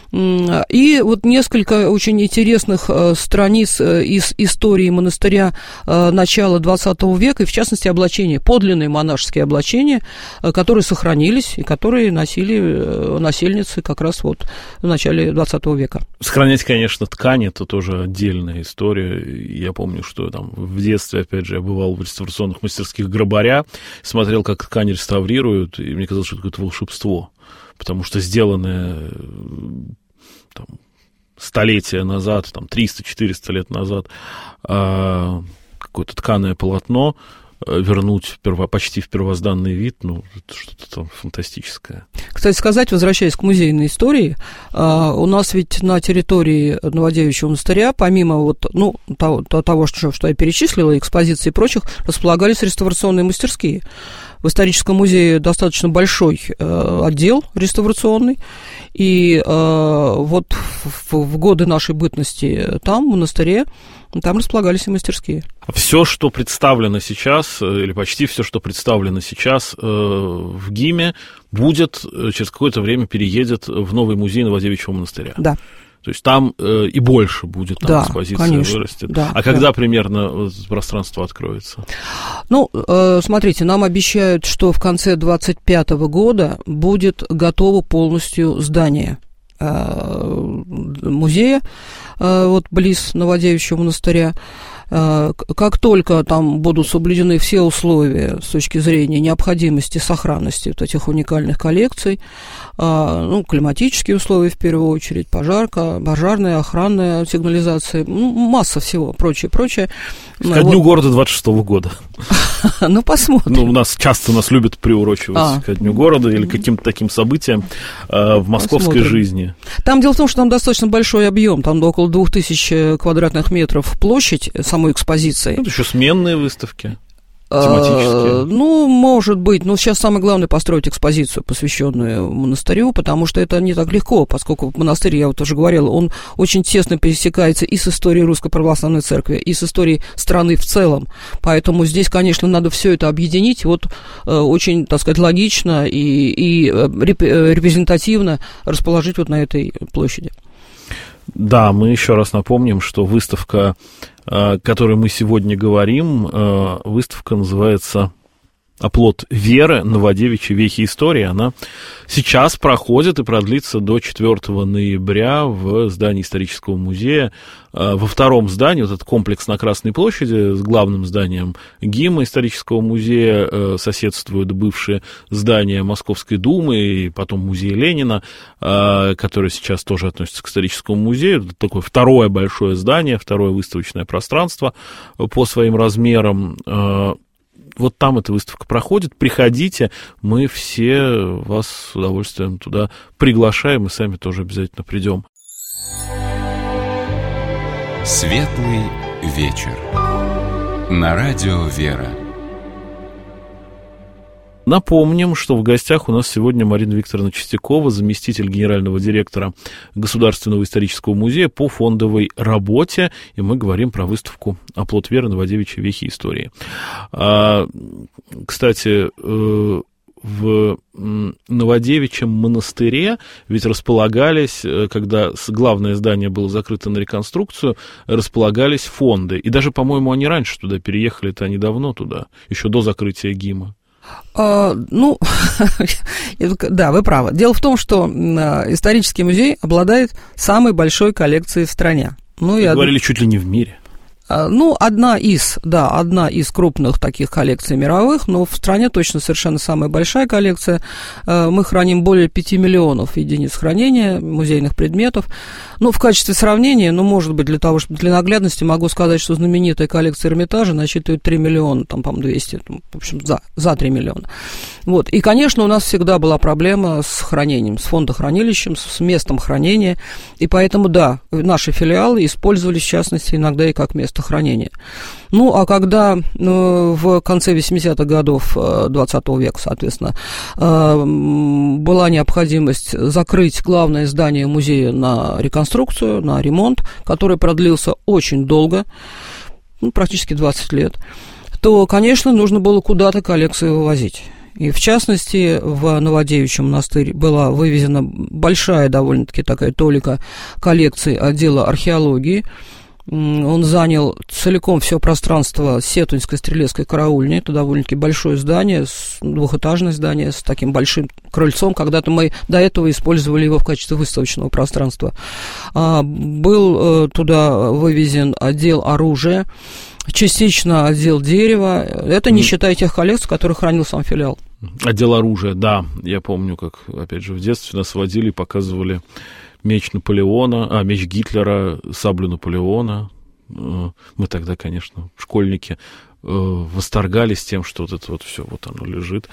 И вот несколько очень интересных страниц из истории монастыря начала XX века, и в частности облачения, подлинные монашеские облачения, которые сохранились и которые носили насельницы как раз вот в начале XX века. Сохранять, конечно, ткань — это тоже отдельная история. Я помню, что там в детстве, опять же, я бывал в реставрационных мастерских Грабаря, смотрел, как ткань реставрируют, и мне казалось, что это какое-то волшебство, потому что сделанное там столетия назад, там 300-400 лет назад, какое-то тканое полотно вернуть почти в первозданный вид, это что-то там фантастическое. Кстати сказать, возвращаясь к музейной истории, у нас ведь на территории Новодевичьего монастыря, помимо того, что я перечислила, экспозиции и прочих, располагались реставрационные мастерские. В историческом музее достаточно большой отдел реставрационный, и вот в годы нашей бытности там, в монастыре, там располагались и мастерские. Все, что представлено сейчас, или почти все, что представлено сейчас в ГИМе, будет через какое-то время переедет в новый музей Новодевичьего монастыря. Да. То есть там и больше будет, там экспозиция, конечно, вырастет. Да, а когда примерно пространство откроется? Смотрите, нам обещают, что в конце 2025 года будет готово полностью здание музея, вот близ Новодевичьего монастыря. Как только там будут соблюдены все условия с точки зрения необходимости сохранности вот этих уникальных коллекций, климатические условия в первую очередь, пожарная, охранная сигнализация, масса всего, прочее. Ко дню города 26-го года. Посмотрим. У нас любят приурочивать ко дню города или каким-то таким событиям в московской жизни. Там дело в том, что там достаточно большой объем, там около 2000 квадратных метров площадь самой экспозиции. Это еще сменные выставки. Тематические? Может быть. Но сейчас самое главное построить экспозицию, посвященную монастырю, потому что это не так легко, поскольку монастырь, я вот уже говорила, он очень тесно пересекается и с историей Русской Православной Церкви, и с историей страны в целом. Поэтому здесь, конечно, надо все это объединить, очень, так сказать, логично и репрезентативно расположить вот на этой площади. Да, мы еще раз напомним, что выставка, о которой мы сегодня говорим, выставка называется оплот веры «Новодевичьи вехи истории». Она сейчас проходит и продлится до 4 ноября в здании исторического музея. Во втором здании, вот этот комплекс на Красной площади с главным зданием ГИМа исторического музея, соседствуют бывшие здания Московской Думы и потом музей Ленина, который сейчас тоже относится к историческому музею. Это такое второе большое здание, второе выставочное пространство по своим размерам. Вот там эта выставка проходит, приходите, мы все вас с удовольствием туда приглашаем, и сами тоже обязательно придем. Светлый вечер. На радио «Вера». Напомним, что в гостях у нас сегодня Марина Викторовна Чистякова, заместитель генерального директора Государственного исторического музея по фондовой работе, и мы говорим про выставку «Оплот веры. Новодевичьи вехи истории». Кстати, в Новодевичьем монастыре ведь располагались, когда главное здание было закрыто на реконструкцию, располагались фонды. И даже, по-моему, они раньше туда переехали-то, они давно туда, еще до закрытия ГИМа. Да, вы правы. Дело в том, что исторический музей обладает самой большой коллекцией в стране. Говорили, чуть ли не в мире. Одна из крупных таких коллекций мировых, но в стране точно совершенно самая большая коллекция. Мы храним более 5 миллионов единиц хранения музейных предметов. В качестве сравнения, может быть, для наглядности могу сказать, что знаменитая коллекция Эрмитажа насчитывает 3 миллиона, там, по-моему, 200, в общем, за 3 миллиона. Вот. И, конечно, у нас всегда была проблема с хранением, с фондохранилищем, с местом хранения, и поэтому, да, наши филиалы использовались, в частности, иногда и как место хранения. А когда в конце 80-х годов 20 века, соответственно, была необходимость закрыть главное здание музея на реконструкцию, на ремонт, который продлился очень долго, практически 20 лет, то, конечно, нужно было куда-то коллекцию вывозить. И, в частности, в Новодевичьем монастыре была вывезена большая довольно-таки такая толика коллекции отдела археологии. Он занял целиком все пространство Сетуньской стрелецкой караульни. Это довольно-таки большое здание, двухэтажное здание с таким большим крыльцом. Когда-то мы до этого использовали его в качестве выставочного пространства. Был туда вывезен отдел оружия, частично отдел дерева. Это не считая тех коллекций, которые хранил сам филиал. Отдел оружия, да. Я помню, как, опять же, в детстве нас водили и показывали меч Наполеона, меч Гитлера, саблю Наполеона. Мы тогда, конечно, школьники, восторгались тем, что вот это вот все, вот оно лежит.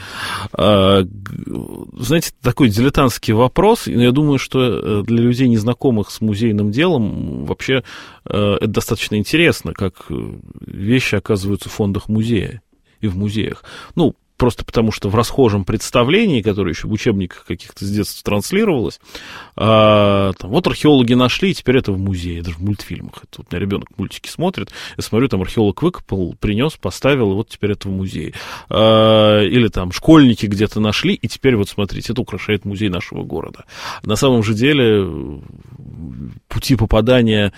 Знаете, такой дилетантский вопрос, но я думаю, что для людей, незнакомых с музейным делом, вообще это достаточно интересно, как вещи оказываются в фондах музея и в музеях. Просто потому, что в расхожем представлении, которое еще в учебниках каких-то с детства транслировалось, вот археологи нашли, и теперь это в музее, даже в мультфильмах. Это вот у меня ребенок мультики смотрит, я смотрю, там археолог выкопал, принес, поставил, и вот теперь это в музее. Или там школьники где-то нашли, и теперь вот смотрите, это украшает музей нашего города. На самом же деле пути попадания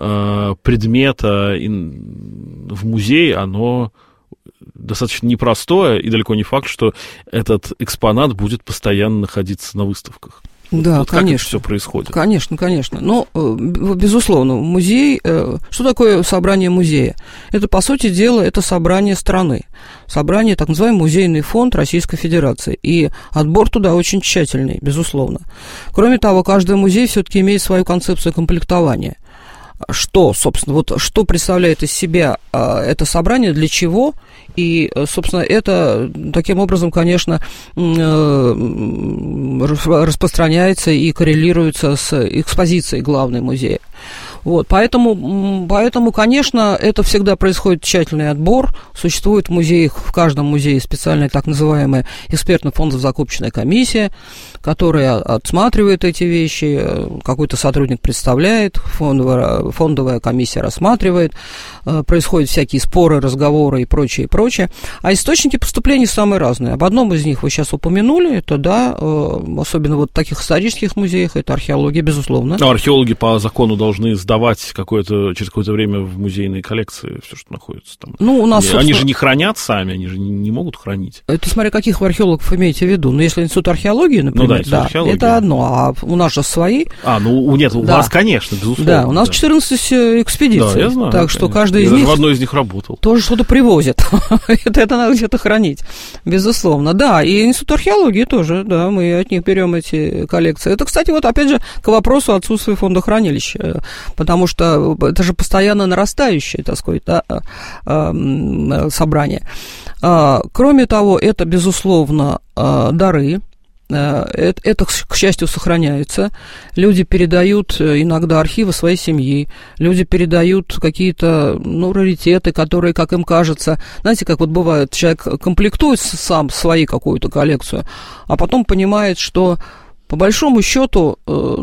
предмета в музей, оно достаточно непростое, и далеко не факт, что этот экспонат будет постоянно находиться на выставках. Да, вот конечно. Как это все происходит? Конечно. Безусловно, музей... Что такое собрание музея? Это, по сути дела, это собрание страны. Собрание, так называемый музейный фонд Российской Федерации. И отбор туда очень тщательный, безусловно. Кроме того, каждый музей все-таки имеет свою концепцию комплектования. Что, собственно, что представляет из себя это собрание, для чего, и, собственно, это таким образом, конечно, распространяется и коррелируется с экспозицией главной музея. Вот, поэтому, конечно, это всегда происходит тщательный отбор. Существует в музеях, в каждом музее специальная так называемая экспертно-фондово-закупочная комиссия, который отсматривает эти вещи, какой-то сотрудник представляет, фондовая комиссия рассматривает, происходят всякие споры, разговоры и прочее, и прочее. А источники поступлений самые разные. Об одном из них вы сейчас упомянули, это, да, особенно вот в таких исторических музеях, это археология, безусловно. Но археологи по закону должны сдавать через какое-то время в музейные коллекции все, что находится там. Ну, у нас, они же не хранят сами, они же не могут хранить. Это смотря каких вы археологов имеете в виду. Ну, если институт археологии, например, да, это одно, а у нас же свои. Нет, у вас, конечно, безусловно. Да, у нас 14 экспедиций. Да, я знаю. Так что каждый из них... них... в одной из них работал. Тоже что-то привозит. Это надо где-то хранить, безусловно. Да, и институт археологии тоже, да, мы от них берем эти коллекции. Это, кстати, вот опять же к вопросу отсутствия фондохранилища, потому что это же постоянно нарастающее, так сказать, да, собрание. Кроме того, это, безусловно, дары. Это, к счастью, сохраняется. Люди передают иногда архивы своей семьи, люди передают какие-то, раритеты, которые, как им кажется, знаете, как вот бывает, человек комплектует сам свою какую-то коллекцию, а потом понимает, что по большому счету,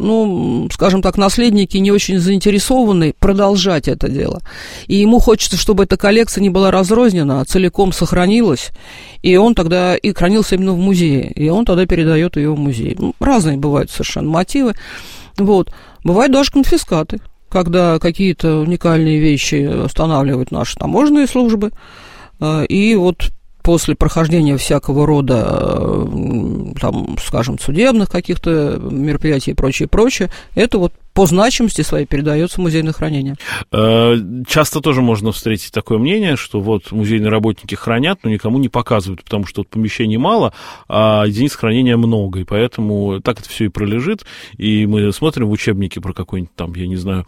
скажем так, наследники не очень заинтересованы продолжать это дело. И ему хочется, чтобы эта коллекция не была разрознена, а целиком сохранилась, и он тогда и хранился именно в музее, и он тогда передает ее в музей. Разные бывают совершенно мотивы. Вот. Бывают даже конфискаты, когда какие-то уникальные вещи останавливают наши таможенные службы, и вот после прохождения всякого рода, там, скажем, судебных каких-то мероприятий и прочее, это вот по значимости своей передается в музейное хранение. Часто тоже можно встретить такое мнение, что вот музейные работники хранят, но никому не показывают, потому что вот помещений мало, а единиц хранения много, и поэтому так это все и пролежит, и мы смотрим в учебнике про какой-нибудь там, я не знаю,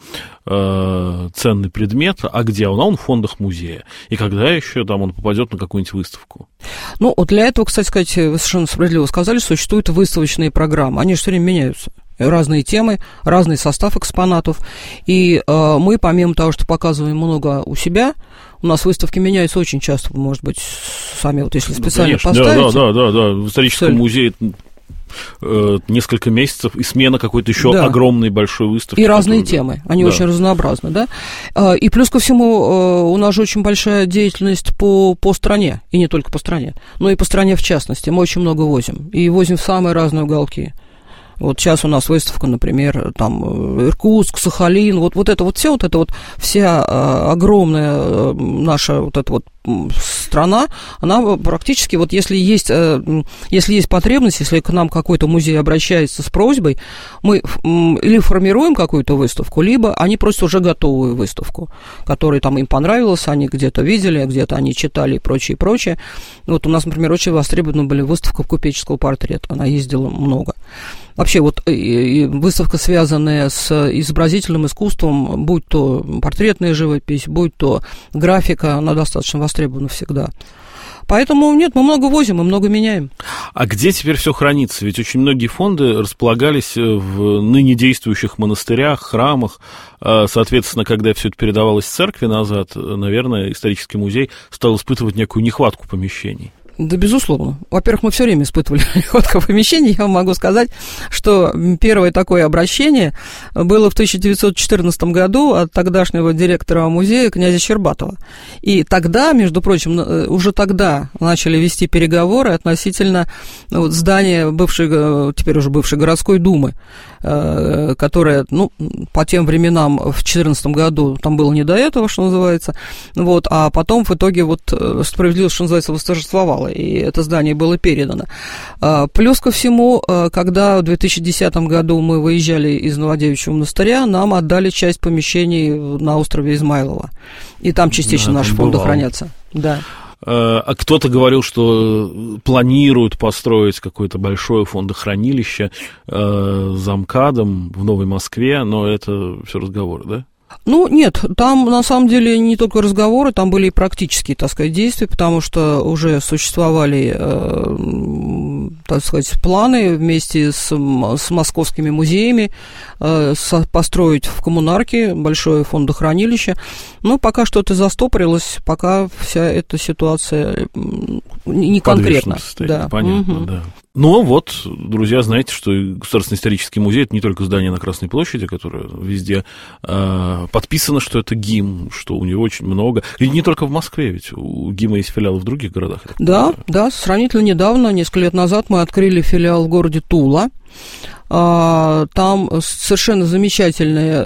ценный предмет, а где он? А он в фондах музея. И когда еще там он попадет на какую-нибудь выставку? Ну, вот для этого, кстати сказать, вы совершенно справедливо сказали, существуют выставочные программы, они же все время меняются. Разные темы, разный состав экспонатов. И мы, помимо того, что показываем много у себя, у нас выставки меняются очень часто, может быть, сами вот если специально поставите. Да. В историческом музее несколько месяцев, и смена какой-то еще огромной большой выставки. И разные темы, они очень разнообразны, да. И плюс ко всему, у нас же очень большая деятельность по стране, и не только по стране, но и по стране в частности. Мы очень много возим, и возим в самые разные уголки. Вот сейчас у нас выставка, например, там Иркутск, Сахалин, вот это вот вся огромная наша вот эта вот страна, она практически, вот если есть потребность, если к нам какой-то музей обращается с просьбой, мы или формируем какую-то выставку, либо они просят уже готовую выставку, которая там им понравилась, они где-то видели, где-то они читали и прочее. Вот у нас, например, очень востребованы были выставка купеческого портрета, она ездила много. Вообще, вот и выставка, связанная с изобразительным искусством, будь то портретная живопись, будь то графика, она достаточно востребована всегда. Поэтому нет, мы много возим, мы много меняем. А где теперь все хранится? Ведь очень многие фонды располагались в ныне действующих монастырях, храмах. Соответственно, когда все это передавалось церкви назад, наверное, исторический музей стал испытывать некую нехватку помещений. Да, безусловно. Во-первых, мы все время испытывали нехватку помещений. Я вам могу сказать, что первое такое обращение было в 1914 году от тогдашнего директора музея князя Щербатова. И тогда, между прочим, уже тогда начали вести переговоры относительно здания теперь уже бывшей городской думы, которая, по тем временам в 2014 году там было не до этого, что называется, а потом в итоге справедливость, что называется, восторжествовала, и это здание было передано. Плюс ко всему, когда в 2010 году мы выезжали из Новодевичьего монастыря, нам отдали часть помещений на острове Измайлово, и там частично наши фонды хранятся. Да. А кто-то говорил, что планируют построить какое-то большое фондохранилище за МКАДом в Новой Москве, но это все разговоры, да? Нет, там на самом деле не только разговоры, там были и практические, так сказать, действия, потому что уже существовали, так сказать, планы вместе с московскими музеями построить в Коммунарке большое фондохранилище. Но пока что-то застопорилось, пока вся эта ситуация не конкретна. Да. Понятно, да. Но вот, друзья, знаете, что Государственный исторический музей — это не только здание на Красной площади, которое везде подписано, что это ГИМ, что у него очень много. И не только в Москве, ведь у ГИМа есть филиалы в других городах. Да, сравнительно недавно, несколько лет назад, мы открыли филиал в городе Тула. Там совершенно замечательная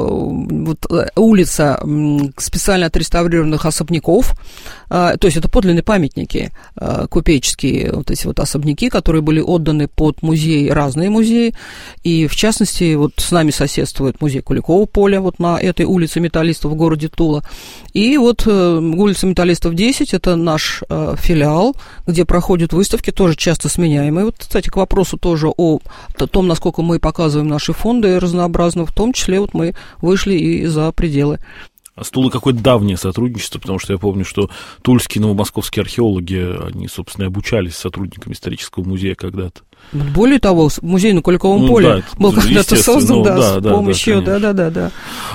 улица специально отреставрированных особняков. То есть это подлинные памятники купеческие, вот эти вот особняки, которые были отданы под музей, разные музеи. И, в частности, вот с нами соседствует музей Куликова поля вот на этой улице Металлистов в городе Тула. И вот улица Металлистов 10 – это наш филиал, где проходят выставки, тоже часто сменяемые. Вот, кстати, к вопросу тоже о том, насколько мы показываем наши фонды разнообразно, в том числе вот мы вышли и за пределы. А с Тулой какое-то давнее сотрудничество, потому что я помню, что тульские новомосковские археологи, они, собственно, обучались сотрудниками исторического музея когда-то. Более того, музей на Куликовом поле был когда-то создан, с помощью, да.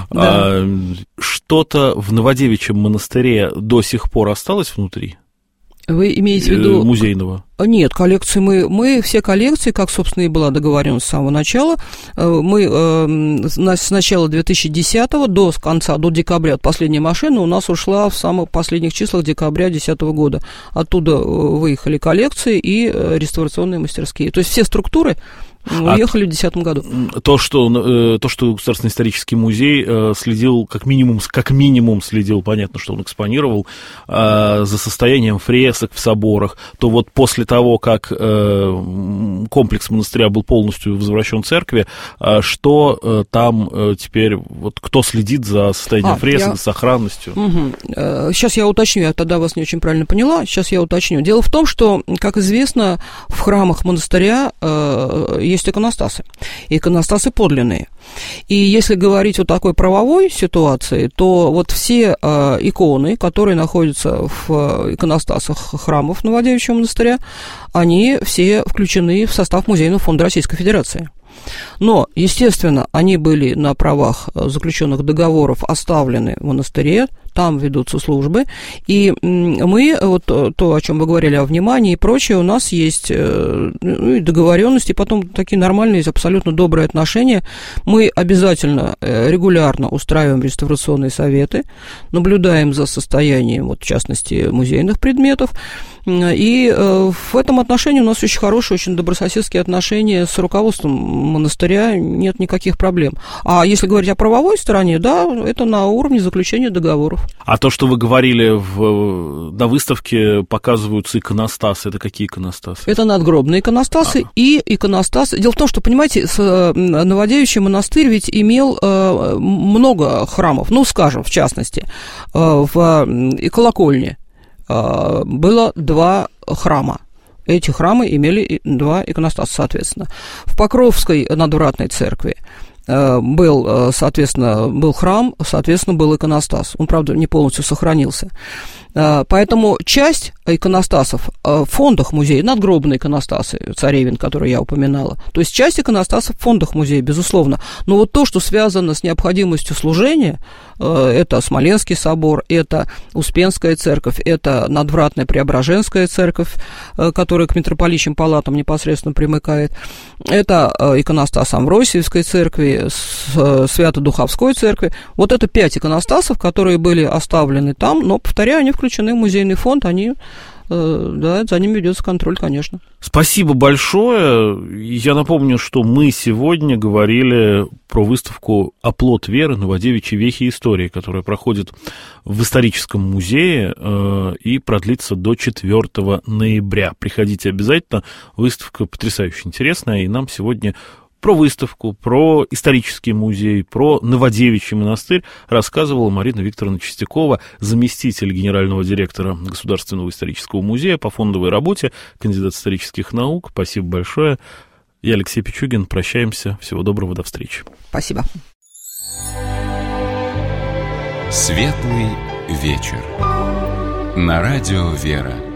Что-то в Новодевичьем монастыре до сих пор осталось внутри? Вы имеете в виду... Музейного? Нет, коллекции мы все коллекции, как, собственно, и была договоренность с самого начала, мы с начала 2010-го до декабря, последняя машина у нас ушла в самых последних числах декабря 2010 года. Оттуда выехали коллекции и реставрационные мастерские. То есть все структуры уехали в 2010 году. То, что Государственный исторический музей следил, как минимум следил, понятно, что он экспонировал, за состоянием фресок в соборах, то вот после того, как комплекс монастыря был полностью возвращен церкви, что там теперь, вот кто следит за состоянием фресок, за сохранностью? Сейчас я уточню, я тогда вас не очень правильно поняла, сейчас я уточню. Дело в том, что, как известно, в храмах монастыря есть иконостасы подлинные. И если говорить о такой правовой ситуации, то вот все иконы, которые находятся в иконостасах храмов Новодевичьего монастыря, они все включены в состав Музейного фонда Российской Федерации. Но, естественно, они были на правах заключенных договоров оставлены в монастыре, там ведутся службы, и мы, вот то, о чем вы говорили, о внимании и прочее, у нас есть договоренности, и потом такие нормальные, абсолютно добрые отношения. Мы обязательно регулярно устраиваем реставрационные советы, наблюдаем за состоянием, вот, в частности, музейных предметов, и в этом отношении у нас очень хорошие, очень добрососедские отношения с руководством монастыря, нет никаких проблем. А если говорить о правовой стороне, да, это на уровне заключения договоров. А то, что вы говорили, на выставке показываются иконостасы, это какие иконостасы? Это надгробные иконостасы и иконостасы. Дело в том, что, понимаете, Новодевичий монастырь ведь имел много храмов, ну, скажем, в частности, в колокольне было 2 храма. Эти храмы имели 2 иконостаса, соответственно. В Покровской надвратной церкви был храм, соответственно, был иконостас. Он, правда, не полностью сохранился. Поэтому часть иконостасов в фондах музея, надгробные иконостасы, царевин, которые я упоминала, то есть часть иконостасов в фондах музея, безусловно. Но вот то, что связано с необходимостью служения, это Смоленский собор, это Успенская церковь, это надвратная Преображенская церковь, которая к митрополичьим палатам непосредственно примыкает, это иконостас Амвросиевской церкви, Свято-Духовской церкви. Вот это 5 иконостасов, которые были оставлены там, но, повторяю, они включены в музейный фонд, они, да, за ними ведется контроль, конечно. Спасибо большое. Я напомню, что мы сегодня говорили про выставку «Оплот веры. Новодевичьи вехи истории», которая проходит в историческом музее и продлится до 4 ноября. Приходите обязательно, выставка потрясающе интересная, и нам сегодня про выставку, про исторический музей, про Новодевичий монастырь рассказывала Марина Викторовна Чистякова, заместитель генерального директора Государственного исторического музея по фондовой работе, кандидат исторических наук. Спасибо большое. Я Алексей Пичугин. Прощаемся. Всего доброго. До встречи. Спасибо. Светлый вечер. На радио «Вера».